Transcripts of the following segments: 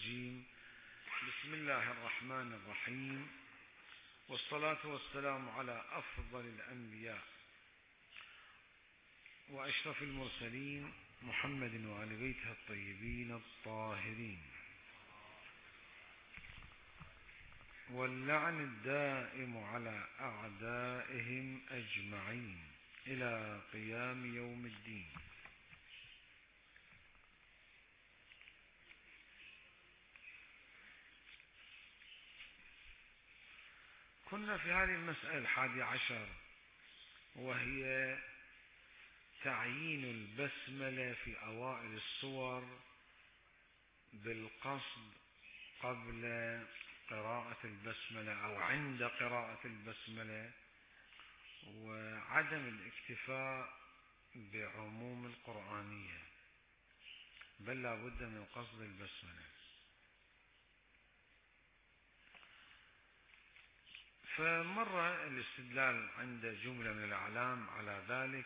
الرجيم. بسم الله الرحمن الرحيم، والصلاة والسلام على أفضل الأنبياء وأشرف المرسلين محمد وعلى بيته الطيبين الطاهرين، واللعن الدائم على أعدائهم أجمعين إلى قيام يوم الدين. كنا في هذه المسألة 11، وهي تعيين البسملة في أوائل السور بالقصد قبل قراءة البسملة أو عند قراءة البسملة، وعدم الاكتفاء بعموم القرآنية، بل لا بد من قصد البسملة. فمر الاستدلال عند جملة من الأعلام على ذلك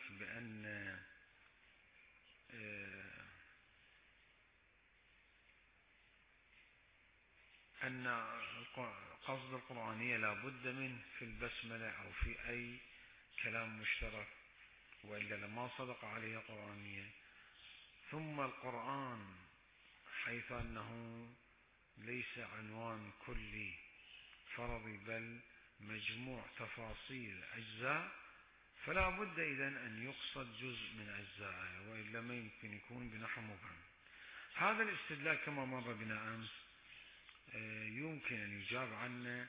أن قصد القرآنية لا بد منه في البسملة أو في أي كلام مشترك، وإلا لما صدق عليه قرآنية. ثم القرآن حيث أنه ليس عنوان كلي فرضي بل مجموع تفاصيل أجزاء، فلا بد إذن أن يقصد جزء من أجزائه، وإلا ما يمكن يكون بنحو مبهم. هذا الاستدلال كما مر بنا أمس يمكن أن يجاب عنه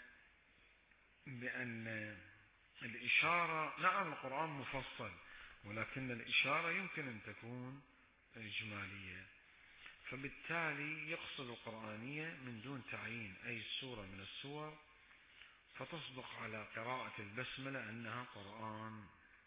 بأن الإشارة، نعم القرآن مفصل، ولكن الإشارة يمكن أن تكون إجمالية، فبالتالي يقصد القرآنية من دون تعيين أي سورة من السور، فتصدق على قراءة البسملة أنها قرآن.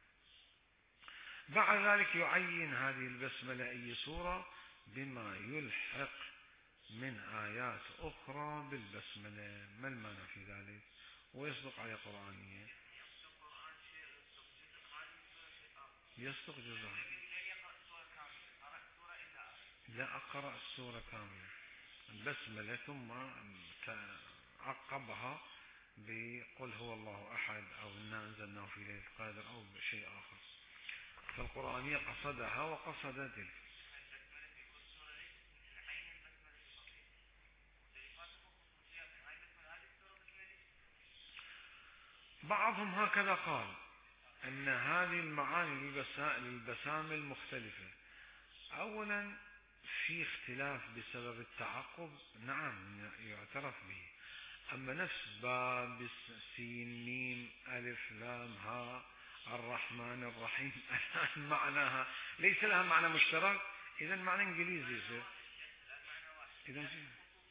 بعد ذلك يعين هذه البسملة أي سورة بما يلحق من آيات أخرى بالبسملة، ما المعنى في ذلك؟ ويصدق على قرآنية، يصدق جزء. لا أقرأ السورة كاملة البسملة ثم عقبها بقل هو الله أحد أو إنا أنزلناه في ليلة القدر أو شيء آخر. فالقرآنية قصدها وقصد تلك. بعضهم هكذا قال أن هذه المعاني للبسامل مختلفة. أولا في اختلاف بسبب التعقب، نعم يعترف به، أما نفس باب سين ميم ألف لام ها الرحمن الرحيم الآن معناها ليس لها معنى مشترك، إذن معنى إنجليزي، إذن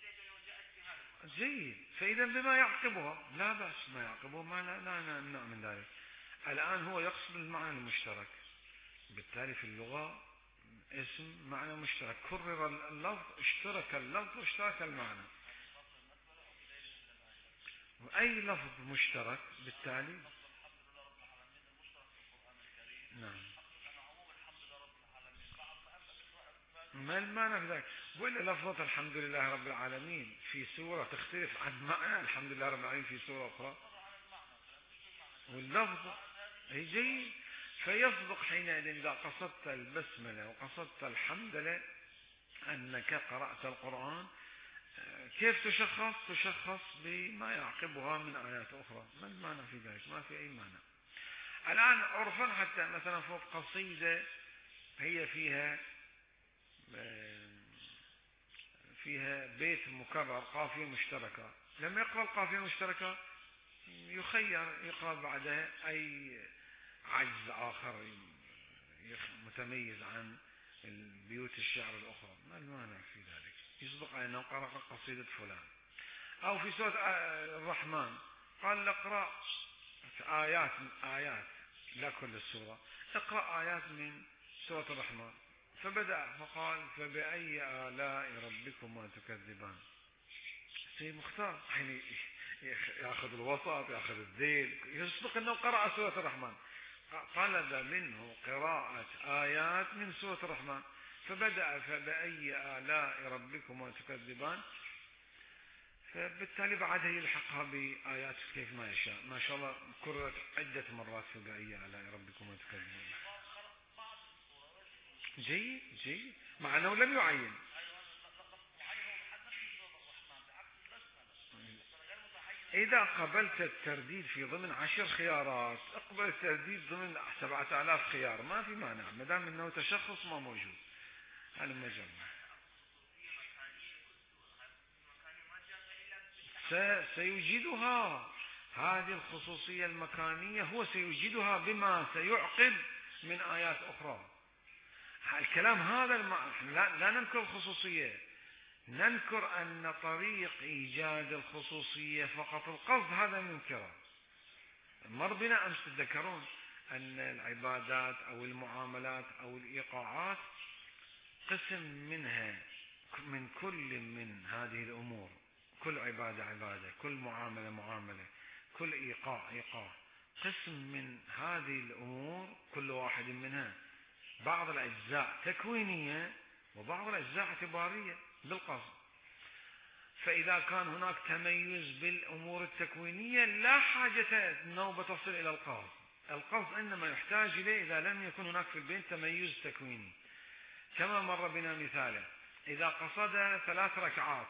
جيد، فإذا بما يعقبها لا بأس، ما يعقبها ما لا نمنع من ذلك. الآن هو يقصد المعنى المشترك، بالتالي في اللغة اسم معنى مشترك، كرر اللفظ اشترك اللفظ اشترك المعنى، وأي لفظ مشترك بالتالي نعم. ما المعنى في ذلك؟ وإلا لفظة الحمد لله رب العالمين في سورة تختلف عن معنى الحمد لله رب العالمين في سورة أخرى، واللفظ جيد. فيصدق حينئذ إذا قصدت البسملة وقصدت الحمد لله أنك قرأت القرآن. كيف تشخص بما يعقبها من آيات أخرى، ما المعنى في ذلك؟ ما في أي معنى. الآن عرفا حتى مثلا فوق قصيدة هي فيها بيت مكرر قافية مشتركة، لما يقرأ القافية المشتركة يخير يقرأ بعدها أي عجز آخر متميز عن البيوت الشعر الأخرى، ما المعنى في ذلك؟ يصدق أنه قرأ قصيدة فلان. أو في سورة الرحمن قال اقرأ آيات لا كل السورة، اقرأ آيات من سورة الرحمن، فبدأ فقال فبأي آلاء ربكما تكذبان. شيء مختار، يعني يأخذ الوسط يأخذ الذيل، يصدق أنه قرأ سورة الرحمن، طلب منه قراءة آيات من سورة الرحمن، فبدأ فبأي آلاء ربكما تكذبان فبالتالي بعدها يلحقها بآيات كيف ما يشاء. ما شاء الله كررت عدة مرات في الآية على ربكم وتكذبون. جيد جيد، مع أنه لم يعين. إذا قبلت الترديد في ضمن 10 خيارات اقبل الترديد ضمن 7000 خيار، ما في مانع ما دام أنه تشخص ما موجود. هذا مجرد سيوجدها هذه الخصوصية المكانية، هو سيوجدها بما سيعقب من آيات أخرى. الكلام هذا لا ننكر الخصوصية، ننكر أن طريق إيجاد الخصوصية فقط القصد هذا ننكره. مر بنا أمس تذكرون أن العبادات أو المعاملات أو الإيقاعات قسم منها من كل من هذه الأمور، كل عبادة عبادة، كل معاملة معاملة، كل إيقاع إيقاع، قسم من هذه الأمور كل واحد منها بعض الأجزاء تكوينية وبعض الأجزاء اعتبارية بالقصد. فإذا كان هناك تميز بالأمور التكوينية لا حاجة النوبة تصل إلى القصد. القصد إنما يحتاج إليه إذا لم يكن هناك في البين تميز تكويني. كما مر بنا مثالا، إذا قصد 3 ركعات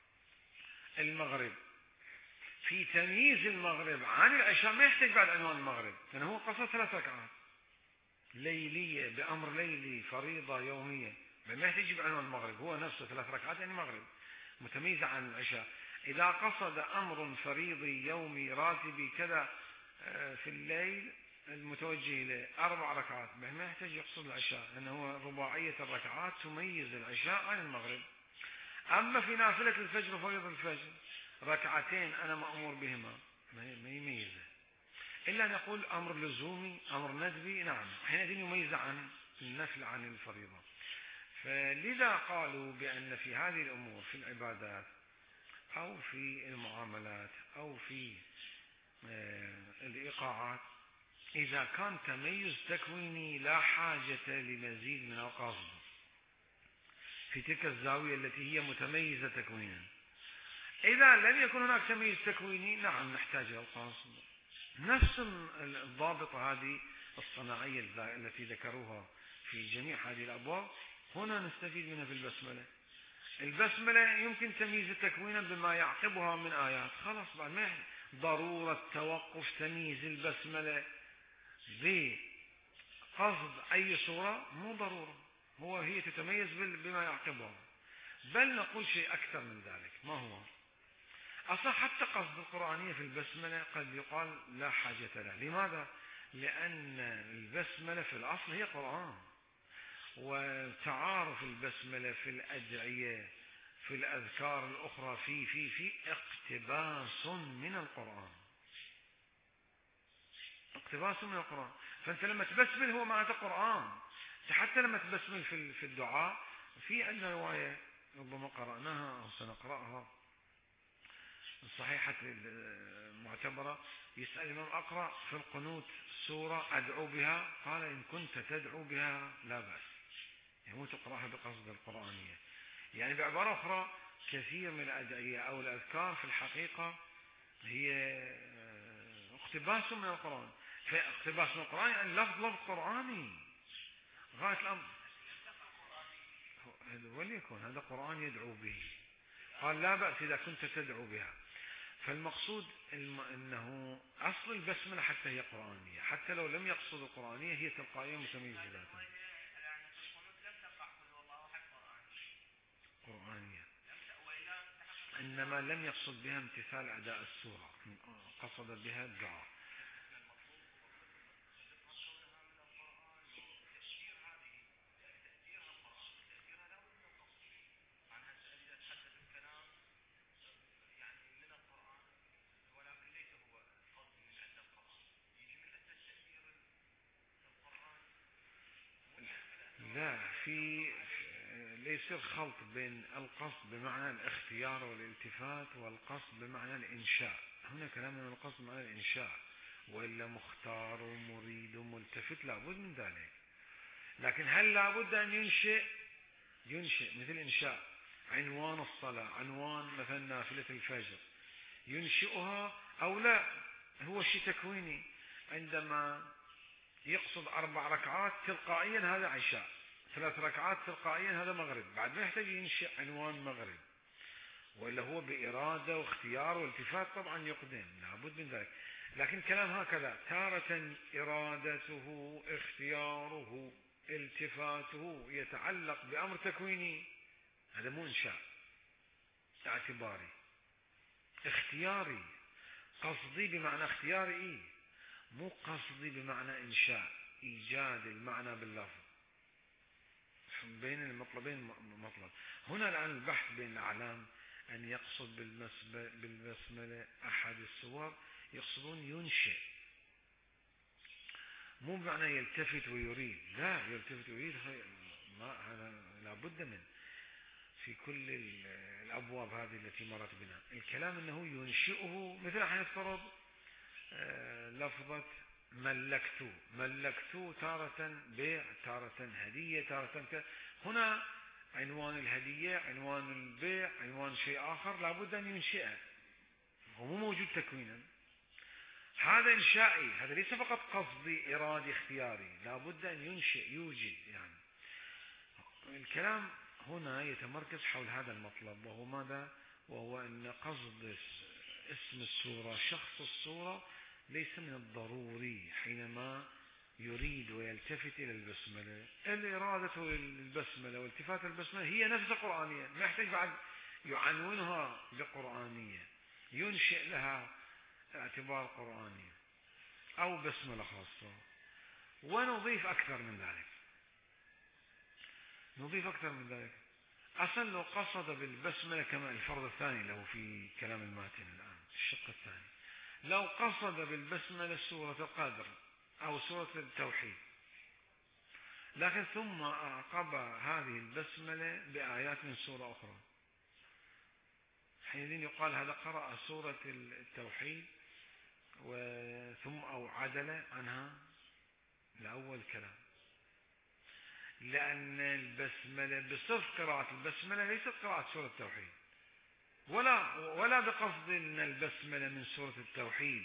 المغرب في تمييز المغرب عن العشاء ما يحتاج بعد عنوان المغرب، لأنه هو قصد 3 ركعات ليلية بأمر ليلي فريضة يومية، ما يحتاج بعنوان المغرب، هو نفسه 3 ركعات يعني مغرب متميزة عن العشاء. إذا قصد أمر فريضي يومي راتبي كذا في الليل المتوجه إليه 4 ركعات، ما يحتاج يقصد العشاء لأنه رباعية الركعات تميز العشاء عن المغرب. أما في نافلة الفجر وفريضة الفجر 2 أنا مأمور بهما ما يميزه، إلا نقول أمر لزومي أمر ندبي، نعم حينئذ يميز عن النفل عن الفريضة. فلذا قالوا بأن في هذه الأمور في العبادات أو في المعاملات أو في الإيقاعات إذا كان تميز تكويني لا حاجة لمزيد من القصد في تلك الزاوية التي هي متميزة تكوينا. إذا لم يكن هناك تمييز تكويني نعم نحتاج إلى القصد. نفس الضابطة هذه الصناعية التي ذكروها في جميع هذه الأبواب هنا نستفيد منها في البسملة. البسملة يمكن تمييز تكوينا بما يعقبها من آيات، خلاص بعد ما ضرورة توقف تمييز البسملة بقصد أي صورة مو ضرورة، هي تتميز بما يعقبها. بل نقول شيء أكثر من ذلك، ما هو أصلا حتى قصد القرآنية في البسملة قد يقال لا حاجة له. لماذا؟ لأن البسملة في الأصل هي قرآن، وتعارف البسملة في الأدعية في الأذكار الأخرى في اقتباس من القرآن، اقتباس من القرآن. فأنت لما تبسمل هو معناته قرآن. حتى لما تبسمل في الدعاء في عندنا رواية ربما قرأناها أو سنقرأها الصحيحة المعتبرة، يسأل الإمام أقرأ في القنوت سورة أدعو بها، قال إن كنت تدعو بها لا بأس، يعني تقرأها بقصد القرآنية. يعني بعبارة أخرى كثير من الأدعية أو الأذكار في الحقيقة هي اقتباس من القرآن. فاقتباس من القرآن يعني لفظ قرآني غاية الأمر، وليكن هذا قرآن يدعو به، قال لا بأس إذا كنت تدعو بها. فالمقصود أنه أصل البسملة حتى هي قرآنية، حتى لو لم يقصد القرآنية هي تلقائية متميزة ذاتها قرآنية، إنما لم يقصد بها امتثال أداء السورة، قصد بها الدعاء. لا ليس خلط بين القصد بمعنى الاختيار والالتفات والقصد بمعنى الإنشاء. هنا كلامنا من القصد بمعنى الإنشاء، وإلا مختار ومريد وملتفت لابد من ذلك. لكن هل لابد أن ينشئ مثل إنشاء عنوان الصلاة، عنوان مثلا نافلة الفجر، ينشئها أو لا، هو شيء تكويني. عندما يقصد 4 ركعات تلقائيا هذا عشاء، 3 ركعات تلقائيا هذا مغرب، بعد ما يحتاج ينشئ عنوان مغرب، ولا هو بإرادة واختيار والتفات طبعا يقدم، لابد من ذلك. لكن كلام هكذا تارة إرادته اختياره التفاته يتعلق بأمر تكويني، هذا مو إنشاء، اعتباري اختياري، قصدي بمعنى اختياري، مو قصدي بمعنى إنشاء إيجاد المعنى باللفظ. بين المطلبين مطلب. هنا الآن البحث بين الأعلام أن يقصد بالبسملة أحد الصور، يقصدون ينشئ، مو بمعنى يلتفت ويريد، لا، يلتفت ويريد ما هذا لابد منه في كل الأبواب هذه التي مرت بنا. الكلام أنه ينشئه، مثل أن يفترض لفظة ملكت تارة بيع، تارة هدية، تارة هنا عنوان الهدية، عنوان البيع، عنوان شيء آخر، لابد أن ينشئه، هو مو موجود تكوينا. هذا إنشائي، هذا ليس فقط قصدي إرادي اختياري، لابد أن ينشئ يوجد. يعني الكلام هنا يتمركز حول هذا المطلب، وهو ماذا؟ وهو أن قصد اسم السورة، شخص السورة، ليس من الضروري حينما يريد ويلتفت إلى البسملة. الإرادة للبسملة والتفات البسملة هي نفسها قرآنية، ما يحتاج بعد يعنونها بقرآنية، ينشئ لها اعتبار قرآني أو بسملة خاصة. ونضيف أكثر من ذلك، أصلا لو قصد بالبسملة كما الفرض الثاني له في كلام الماتن الآن الشق الثاني، لو قصد بالبسملة سورة القدر أو سورة التوحيد، لكن ثم أعقب هذه البسملة بآيات من سورة أخرى، حينئذ يقال هذا قرأ سورة التوحيد ثم أو عدل عنها لأول كلام، لأن البسملة بصف قراءة البسملة ليست قراءة سورة التوحيد، ولا بقصد أن البسملة من سورة التوحيد،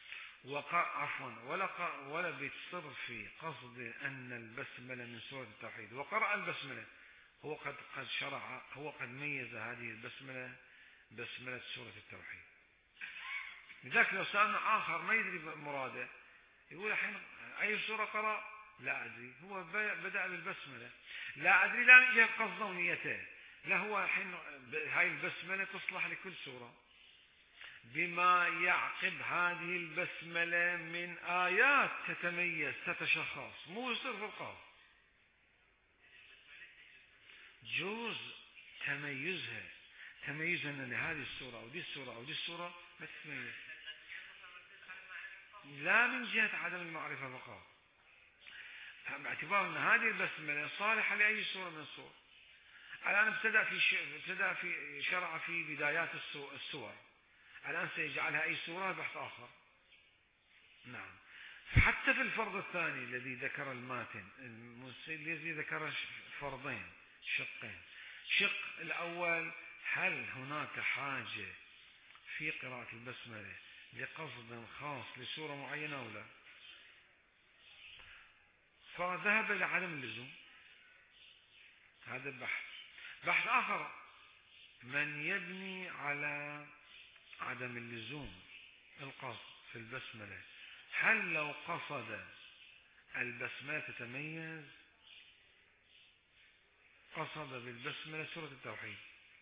ولا بصرف قصد أن البسملة من سورة التوحيد، وقرأ البسملة، هو قد شرع، هو قد ميز هذه البسملة بسملة سورة التوحيد. لذلك لو سألنا آخر ما يدري مراده، يقول الحين أي سورة قرأ؟ لا أدري، هو بدأ بالبسملة، لا أدري، لا يجب قصده ونيته، لا، هو الحين هاي البسملة تصلح لكل سورة بما يعقب هذه البسملة من آيات تتميز تتشخص، مو يصير في القاف، جوز تميزها لهذه السورة أو دي السورة أو دي السورة ما تتميز، لا من جهة عدم المعرفة فقط، باعتبار أن هذه البسملة صالحة لأي سورة من السور. الآن ابتدأ في شرع في بدايات السور، الآن سيجعلها أي سورة بحث آخر. نعم، حتى في الفرض الثاني الذي ذكر الماتن، الذي ذكر فرضين، شقين. شق الأول، هل هناك حاجة في قراءة البسملة لقصد خاص لسورة معينة أو لا؟ فذهب إلى عدم اللزوم، هذا بحث آخر، من يبني على عدم اللزوم القصد في البسملة، هل لو قصد البسملة تتميز، قصد بالبسملة سورة التوحيد،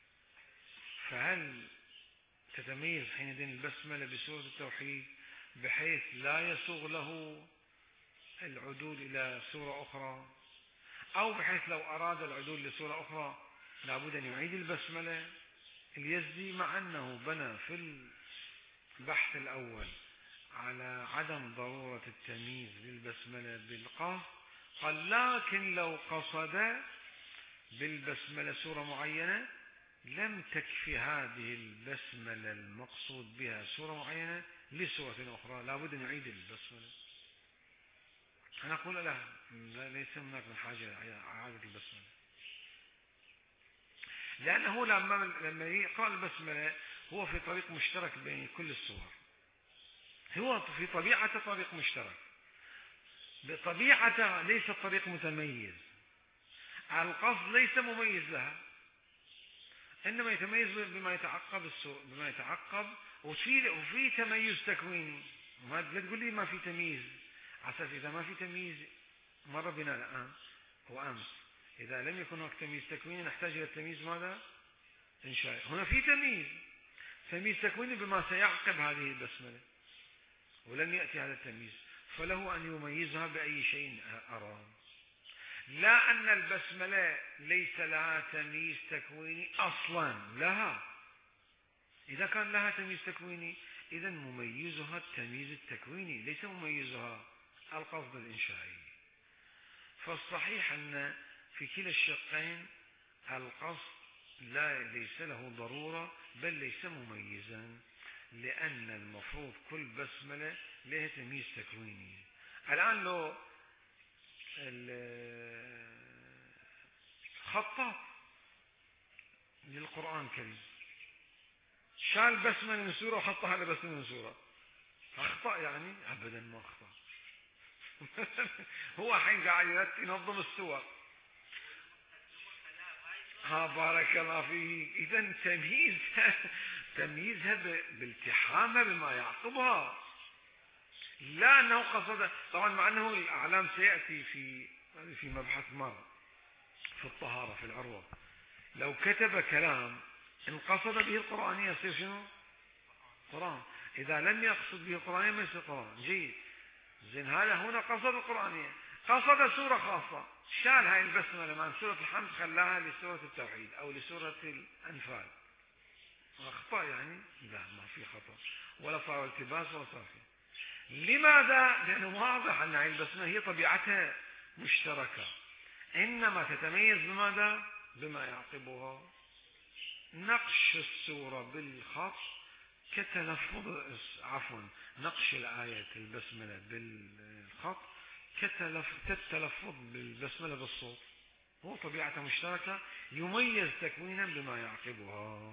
فهل تتميز حينئذ البسملة بسورة التوحيد بحيث لا يسوغ له العدول إلى سورة أخرى، أو بحيث لو أراد العدول لسورة أخرى لابد أن يعيد البسملة؟ اليزدي مع أنه بنى في البحث الأول على عدم ضرورة التمييز للبسملة بالقاف، قال لكن لو قصد بالبسملة سورة معينة لم تكفي هذه البسملة المقصود بها سورة معينة لسورة أخرى، لابد أن يعيد البسملة. أنا أقول لا، ليس هناك من حاجة إلى إعادة البسملة. لأنه لما يقرأ البسملة هو في طريق مشترك بين كل السور، هو في طبيعة طريق مشترك، بطبيعته ليس طريق متميز، القصد ليس مميز لها، إنما يتميز بما يتعقب السور، بما يتعقب، وفي تميز تكويني. لا تقول لي ما في تمييز، على أساس إذا ما في تمييز مر بنا الآن وأمس، إذا لم يكن هناك تمييز تكويني نحتاج إلى التمييز ماذا؟ إنشائي. هنا في تمييز تكويني بما سيعقب هذه البسملة، ولم يأتي هذا التمييز، فله أن يميزها بأي شيء أراد. لا أن البسملة ليس لها تمييز تكويني أصلا، لها. إذا كان لها تمييز تكويني إذن مميزها التمييز التكويني، ليس مميزها القصد الإنشائي. فالصحيح أن في كلا الشقين القصد ليس له ضرورة، بل ليس مميزا، لأن المفروض كل بسملة لها تمييز تكويني. الآن لو الخطاط للقرآن الكريم شال بسمة من سورة وحطها على بسمة من سورة، أخطأ يعني؟ أبدا ما أخطأ. هو حين قاعد ينظم السور. بارك الله فيك. إذن تمييزها بالتحامها بما يعقبها، لا أنه قصد. طبعا مع أنه الأعلام سيأتي في مبحث مر في الطهارة في العروة، لو كتب كلام إن قصد به القرآنية يصير شنو؟ قرآن. إذا لم يقصد به القرآنية ما يصير قرآن. جيد، زين، هذا هنا قصد القرآنية، قصد سورة خاصة، شال هاي البسملة من سورة الحمد خلاها لسورة التوحيد أو لسورة الأنفال. أخطأ يعني؟ لا، ما في خطأ ولا صار التباس ولا صار فيه. لماذا؟ لأنه واضح أن هاي البسملة هي طبيعتها مشتركة، إنما تتميز بماذا؟ بما يعقبها. نقش السورة بالخط كتلفظ، عفوا، نقش الآية البسملة بالخط كالتلفظ بالبسملة بالصوت، هو طبيعة مشتركة يميز تكوينا بما يعقبها.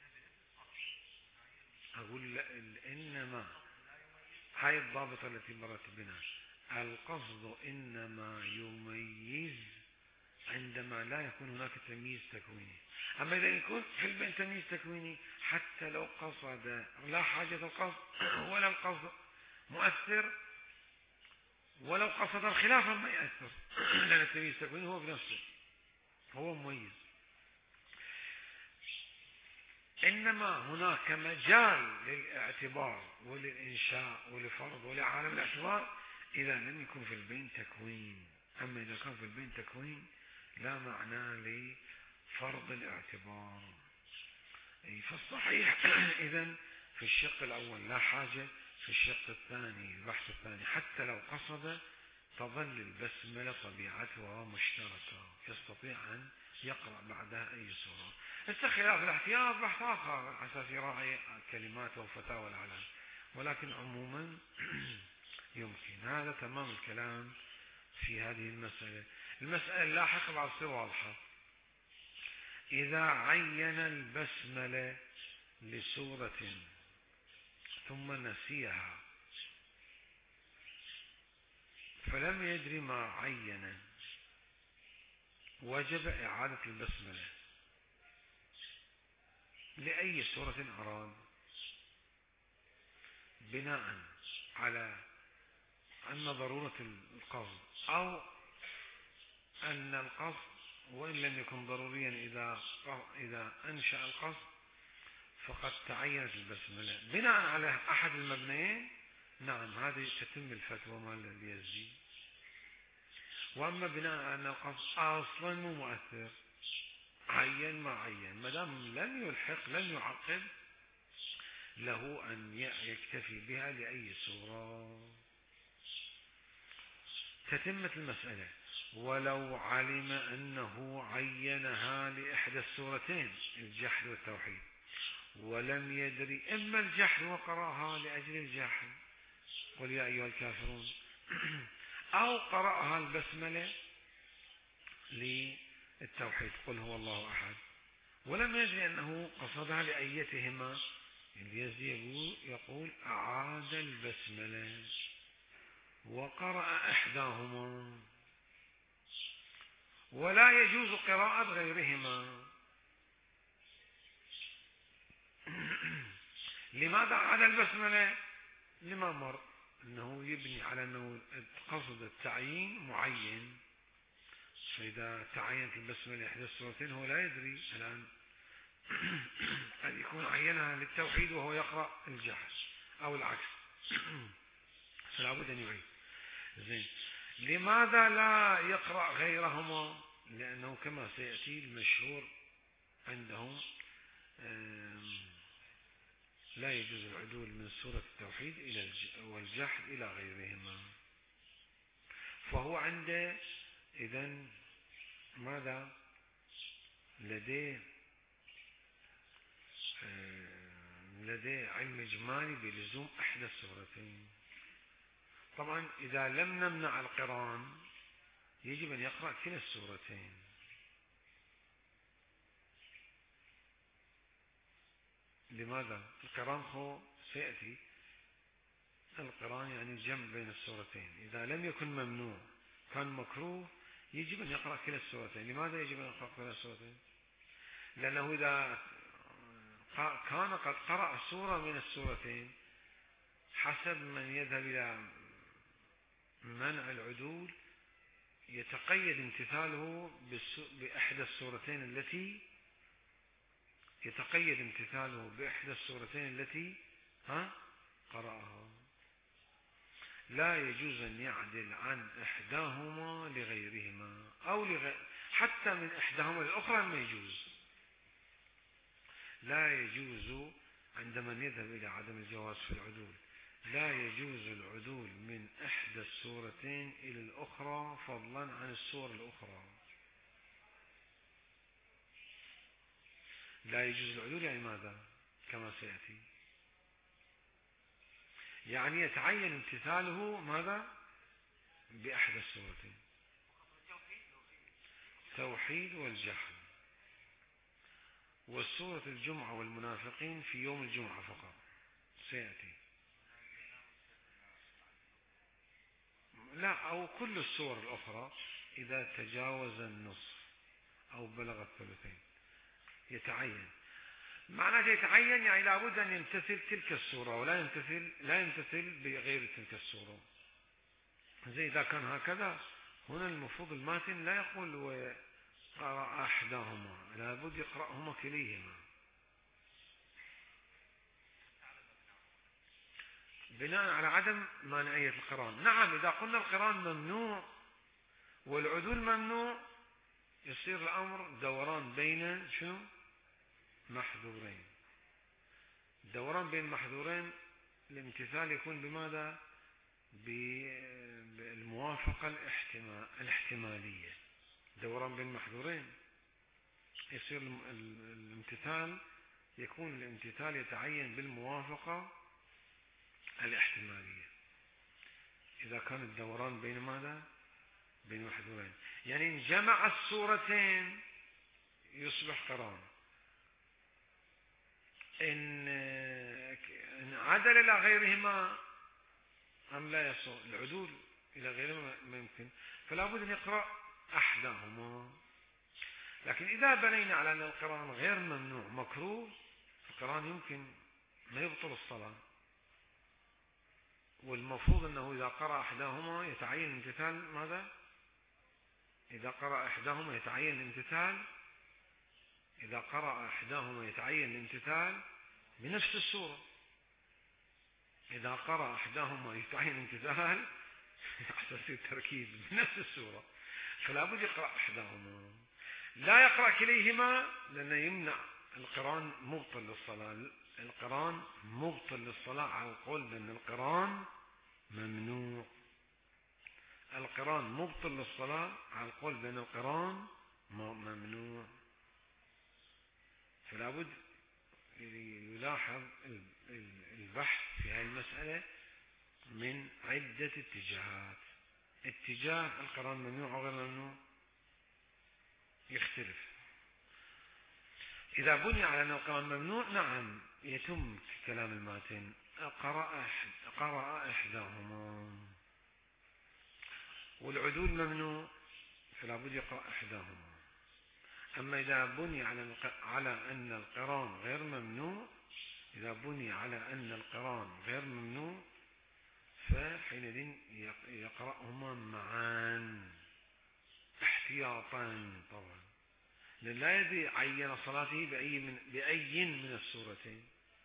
أقول إنما هاي الضابطة التي مرت بنا، القصد إنما يميز عندما لا يكون هناك تمييز تكويني. أما إذا يكون في البين تمييز تكويني حتى لو قصد، لا حاجة القصد ولا القصد مؤثر، ولو قصد الخلافة ما يأثر، لأن التمييز التكويني هو بنفسه هو مميز. إنما هناك مجال للاعتبار وللإنشاء ولفرض ولعالم الاعتبار إذا لم يكن في البين تكوين. أما إذا كان في البين تكوين لا معنى لفرض الاعتبار. فالصحيح إذن في الشق الأول لا حاجة، في الشق الثاني البحث الثاني حتى لو قصد تظل البسملة طبيعتها مشتركة، يستطيع أن يقرأ بعدها أي سورة. خلاف الاحتياط بحث آخر على أساس يراعي كلماته وفتاوى العلم، ولكن عموما يمكن. هذا تمام الكلام في هذه المسألة. المسألة اللاحقة بعد تصير واضحة. إذا عين البسملة لسورة ثم نسيها فلم يدري ما عين، وجب إعادة البسملة لأي سورة أراد، بناء على أن ضرورة القصد، أو أن القصد وإن لم يكن ضروريا إذا أنشأ القصد فقد تعينت البسملة بناء على أحد المبنيين. نعم، هذه تتم الفتوى مال اليزدي. وأما بناء على أن القصد أصلا مو مؤثر، عين ما عين، ما دام لم يلحق لم يعقب، له أن يكتفي بها لأي سورة. تتمت المسألة. ولو علم أنه عينها لإحدى السورتين الجحر والتوحيد، ولم يدري إما الجحر وقرأها لأجل الجحر قل يا أيها الكافرون، أو قرأها البسملة للتوحيد قل هو الله أحد، ولم يجري أنه قصدها لأيتهما. اليزدي يقول أعاد البسملة وقرأ إحداهما ولا يجوز قراءة غيرهما. لماذا أعاد البسملة؟ لما مر أنه يبني على أنه قصد التعيين معين، فإذا تعينت البسملة إحدى السورتين هو لا يدري الآن قد يكون عينها للتوحيد وهو يقرأ الجهر أو العكس، فلا بد أن يعيد. زين، لماذا لا يقرأ غيرهما؟ لأنه كما سيأتي المشهور عندهم لا يجوز العدول من سورة التوحيد إلى والجحد إلى غيرهما. فهو عنده إذن ماذا؟ لديه علم إجمالي بلزوم إحدى السورتين. طبعا إذا لم نمنع القران يجب أن يقرأ كلا السورتين. لماذا؟ القران هو سيأتي القران يعني الجمع بين السورتين. إذا لم يكن ممنوع كان مكروه يجب أن يقرأ كلا السورتين. لماذا يجب أن يقرأ كلا السورتين؟ لأنه إذا كان قد قرأ سورة من السورتين حسب من يذهب إلى منع العدول يتقيد امتثاله بإحدى السورتين التي قرأها. لا يجوز أن يعدل عن إحداهما لغيرهما أو حتى من إحداهما الأخرى ما يجوز. لا يجوز عند من يذهب إلى عدم الجواز في العدول، لا يجوز العدول من إحدى السورتين إلى الأخرى فضلا عن السور الأخرى. لا يجوز العدول يعني ماذا؟ كما سيأتي يعني يتعين امتثاله ماذا؟ بأحدى السورتين، توحيد والجحد، والسورة الجمعة والمنافقين في يوم الجمعة فقط سيأتي. لا، أو كل السور الأخرى إذا تجاوز النصف أو بلغ الثلثين يتعين. معناه يتعين يعني لابد أن يمتثل تلك السورة ولا يمتثل بغير تلك السورة. زي إذا كان هكذا هنا المفروض الماتن لا يقول وقرأ أحداهما، لابد يقرأهما كليهما بناء على عدم مانعية القران. نعم، إذا قلنا القران ممنوع والعدول ممنوع يصير الأمر دوران بين محذورين. الدوران بين محذورين الامتثال يكون بماذا؟ بالموافقة الاحتمالية. دوران بين محذورين يصير الامتثال يتعين بالموافقة الاحتمالية. إذا كان الدوران بين ماذا؟ بين محذورين، يعني إن جمع السورتين يصبح قران، إن عدل إلى غيرهما أم لا يصل العدول إلى غيرهما ما يمكن، فلا بد أن يقرأ أحداهما. لكن إذا بنينا على أن القرآن غير ممنوع مكروه، القرآن يمكن ما يبطل الصلاة، والمفروض أنه إذا قرأ أحداهما يتعين امتثال ماذا؟ إذا قرأ أحداهما يتعين الامتثال بنفس السورة. إذا قرأ أحداهما يتعين الامتثال أحسن التركيز بنفس السورة، فلا بد يقرأ أحداهما، لا يقرأ كليهما لأنه يمنع. القرآن مبطل للصلاة على القول بأن القرآن ممنوع. القرآن مبطل للصلاة على القول بأن القرآن ممنوع. فلا بد يلاحظ البحث في هذه المسألة من عدة اتجاهات. اتجاه القرآن ممنوع أو غير ممنوع يختلف. إذا بني على أن القرآن ممنوع نعم يتم كلام الماتن قرأ إحداهما، والعدول ممنوع فلا بد يقرأ إحداهما. أما إذا بني على أن القران غير ممنوع، إذا بني على أن القران غير ممنوع فحينئذ يقرأهما معا احتياطا طبعا، لأن لا يدري عين صلاته بأي من السورتين،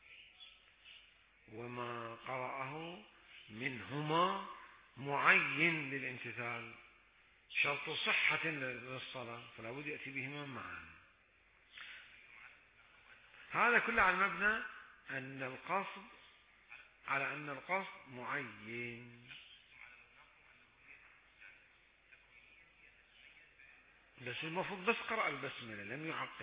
وما قرأه منهما معين للامتثال شرط صحة للصلاة، فلا بد يأتي بهما معا. هذا كله على مبنى أن القصد على أن القصد معين. بس المفروض بس قرأ البسملة لم يعقل.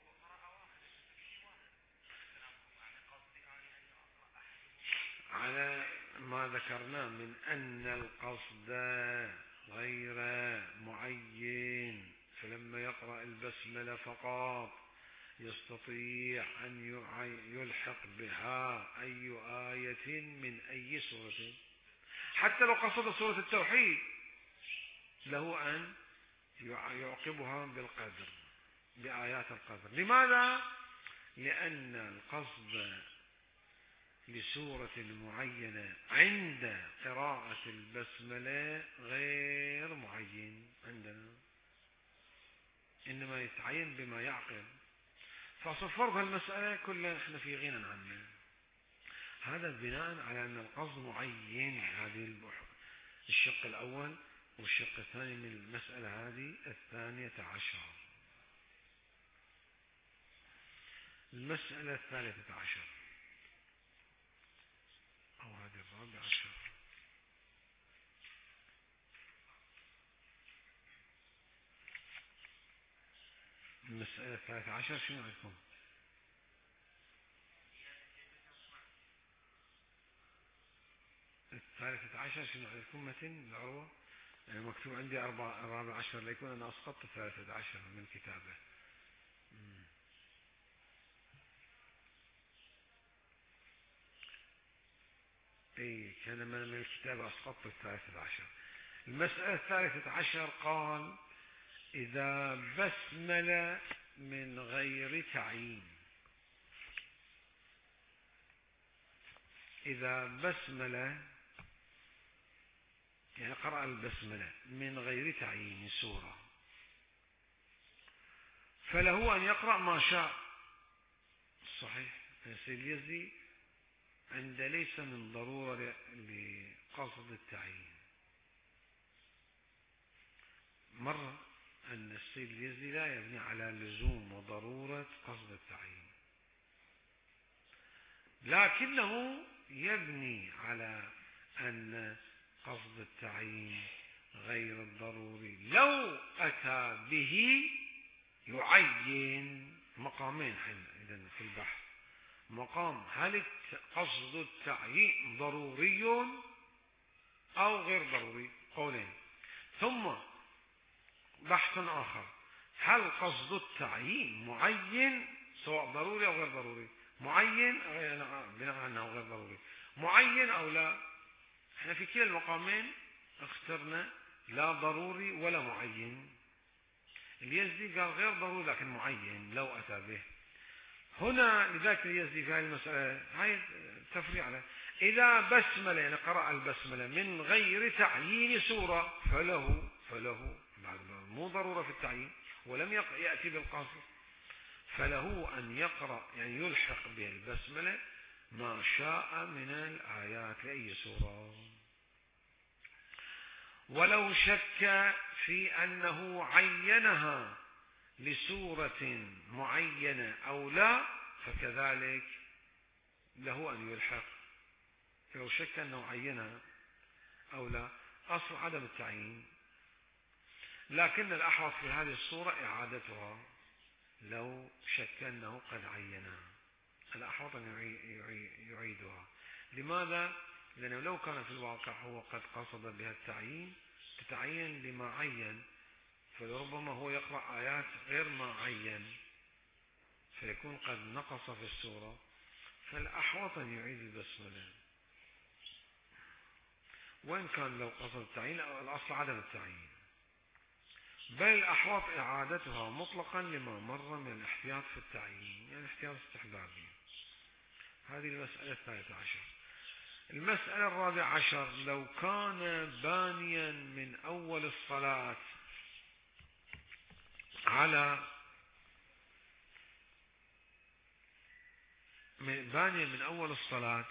على ما ذكرنا من أن القصد غير معين، فلما يقرأ البسملة فقط يستطيع أن يلحق بها أي آية من أي سورة، حتى لو قصد سورة التوحيد له أن يعقبها بالقدر بآيات القدر. لماذا؟ لأن القصد لسورة معينة عند قراءة البسملة غير معين عندنا، إنما يتعين بما يعقل. فصفرت المسألة كلها احنا في غنى عنها. هذا بناء على أن القصد معين. هذه الشق الأول، والشق الثاني من المسألة هذه 12. المسألة 13 أو هذه 14. المسألة 13 شنو عندكم؟ الثالثة عشر شنو عندكم متن العروة؟ يعني مكتوب عندي 14 ليكون أنا أسقطت 13 من كتابه. اي كان من الكتاب أسقطت 13. المسألة 13 قال إذا بسمل من غير تعيين، إذا بسمل يعني قرأ البسملة من غير تعيين سورة، فله أن يقرأ ما شاء. صحيح السيد اليزدي عند ليس من ضرورة لقصد التعيين. مرة أن السيد اليزدي لا يبني على لزوم وضرورة قصد التعيين، لكنه يبني على أن قصد التعيين غير الضروري لو أتى به يعين مقامين حينئذ في البحث. مقام هل قصد التعيين ضروري أو غير ضروري، قولين. ثم بحث آخر هل قصد التعيين معين سواء ضروري أو غير ضروري، معين بناء أنه غير ضروري، معين أو لا. احنا في كلا المقامين اخترنا لا ضروري ولا معين. اليزدي قال غير ضروري لكن معين لو أتى به. هنا لذلك اليزدي في هذه المسألة هاي تفريع له. إذا بسملة يعني قرأ البسملة من غير تعيين سورة فله مو ضرورة في التعيين ولم يأتي بالقصد، فله أن يقرأ يعني يلحق به البسملة ما شاء من الآيات لأي سورة، ولو شك في أنه عينها لسورة معينة أو لا فكذلك له أن يلحق. لو شك أنه عينها أو لا، أصل عدم التعيين، لكن الأحوط في هذه الصورة إعادتها لو شك أنه قد عينها، الأحوط أن يعيدها. لماذا؟ لأنه لو كان في الواقع هو قد قصد بها التعيين تتعين لما عين، فلربما هو يقرأ آيات غير ما عين، فيكون قد نقص في السورة، فالأحوط أن يعيد البسملة، وإن كان لو قصد التعيين أو الأصل عدم التعيين، بل الأحوط إعادتها مطلقا لما مر من الاحتياط في التعيين، يعني احتياط استحبابي. هذه المسألة 13. المسألة 14: لو كان بانيا من أول الصلاة على بانيا من أول الصلاة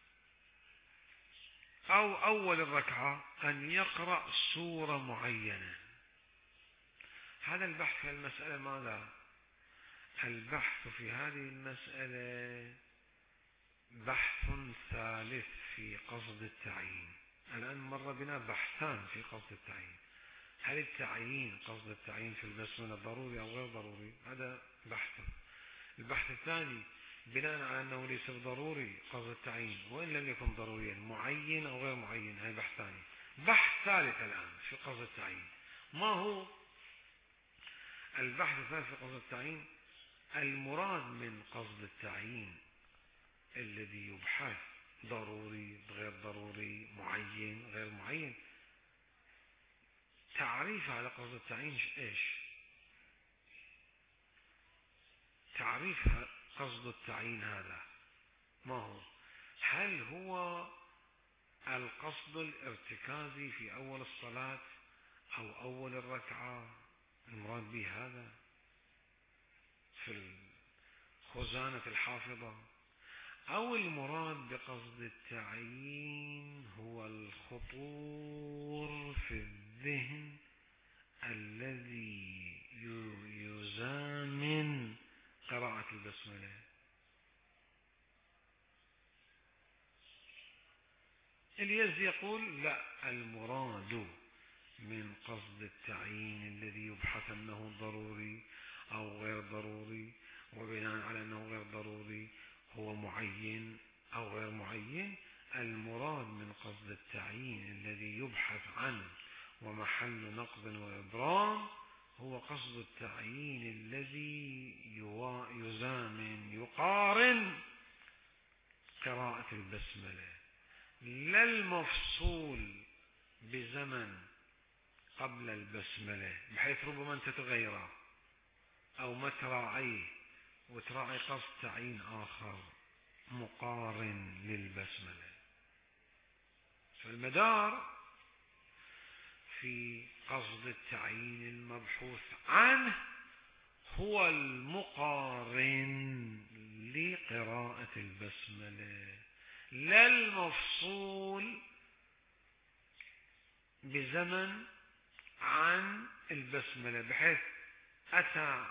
أو أول الركعة أن يقرأ سورة معينة. هذا البحث في المسألة ماذا؟ البحث في هذه المسألة بحث ثالث في قصد التعيين. الآن مر بنا بحثان في قصد التعيين: هل التعيين قصد التعيين في البسملة ضروري أو غير ضروري؟ هذا بحث. البحث الثاني بناء على أنه ليس ضروري قصد التعيين وإن لم يكن ضروريا، معين أو غير معين، هذا بحث ثاني. بحث ثالث الآن في قصد التعيين. ما هو البحث الثالث في قصد التعيين؟ المراد من قصد التعيين الذي يبحث ضروري غير ضروري، معين غير معين. تعريف على قصد التعيين ايش؟ تعريف قصد التعيين هذا ما هو؟ هل هو القصد الارتكازي في أول الصلاة أو أول الركعة المراد به هذا في الخزانة الحافظة، أو المراد بقصد التعيين هو الخطور في الذهن الذي يزامن قراءة البسملة؟ اليزي يقول لا، المراد من قصد التعيين الذي يبحث أنه ضروري أو غير ضروري، وبناء على أنه غير ضروري هو معين أو غير معين. المراد من قصد التعيين الذي يبحث عنه ومحل نقض وإبرام هو قصد التعيين الذي يزامن يقارن قراءة البسملة، لا المفصول بزمن قبل البسملة بحيث ربما أنت تغيره أو ما تراعيه وتراعي قصد تعيين آخر مقارن للبسملة. فالمدار في قصد التعيين المبحوث عنه هو المقارن لقراءة البسملة، لا المفصول بزمن عن البسملة بحيث أتى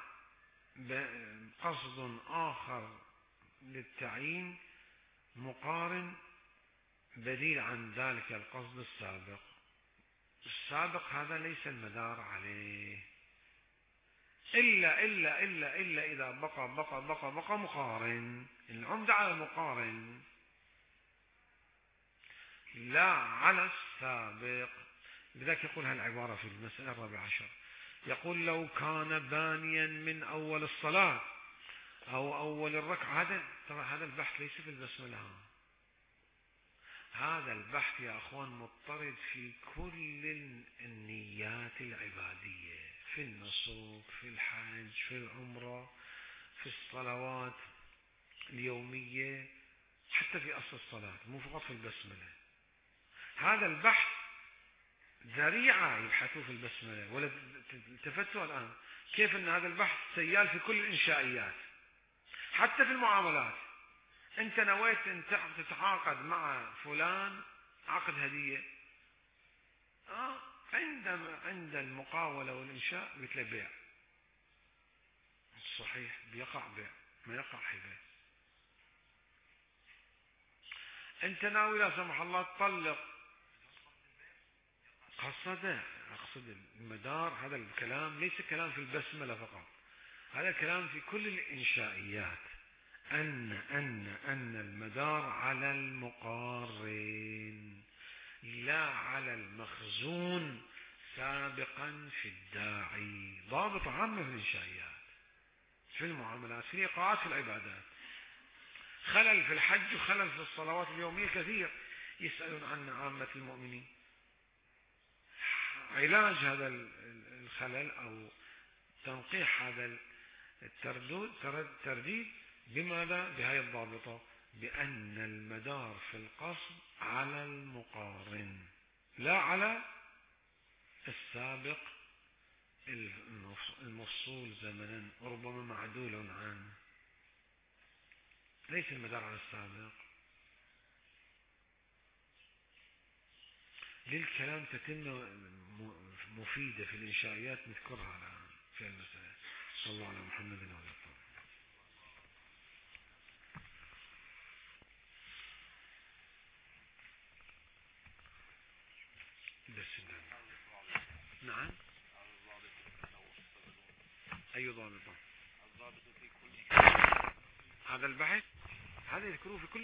قصد آخر للتعيين مقارن بديل عن ذلك القصد السابق. السابق هذا ليس المدار عليه إلا إذا بقى مقارن. العمدة على المقارن لا على السابق. لذلك يقول هالعبارة في المسألة 14، يقول لو كان بانيا من أول الصلاة أو أول الركعة. هذا البحث ليس في البسملة، هذا البحث يا أخوان مضطرد في كل النيات العبادية، في النسك، في الحج، في العمرة، في الصلوات اليومية، حتى في أصل الصلاة، مو فقط في البسملة. هذا البحث ذريعة يبحثوا في البسملة، ولا التفتوا الآن كيف أن هذا البحث سيال في كل الإنشائيات، حتى في المعاملات. أنت نويت أن تتعاقد مع فلان عقد هدية، عند المقاولة والإنشاء مثل بيع صحيح، بيقع بيع ما يقع هبة. أنت ناوي لا سمح الله تطلق، أقصد المدار. هذا الكلام ليس كلام في البسملة فقط، هذا كلام في كل الإنشائيات، أن المدار على المقارن لا على المخزون سابقا في الداعي. ضابط عام في الإنشائيات، في المعاملات، في الإيقاعات، في العبادات. خلل في الحج وخلل في الصلوات اليومية كثير، يسألون عن عامة المؤمنين. علاج هذا الخلل أو تنقيح هذا الترديد بماذا؟ بهذه الضابطة، بأن المدار في القصد على المقارن لا على السابق المفصول زمنا وربما معدول عنه. ليس المدار على السابق. للكلام تتم مفيدة في الإنشائيات نذكرها الآن في المسألة. صلى الله على محمد وعلى آله. نعم. أي ضابطة؟ هذا البحث هذا يذكروه في كل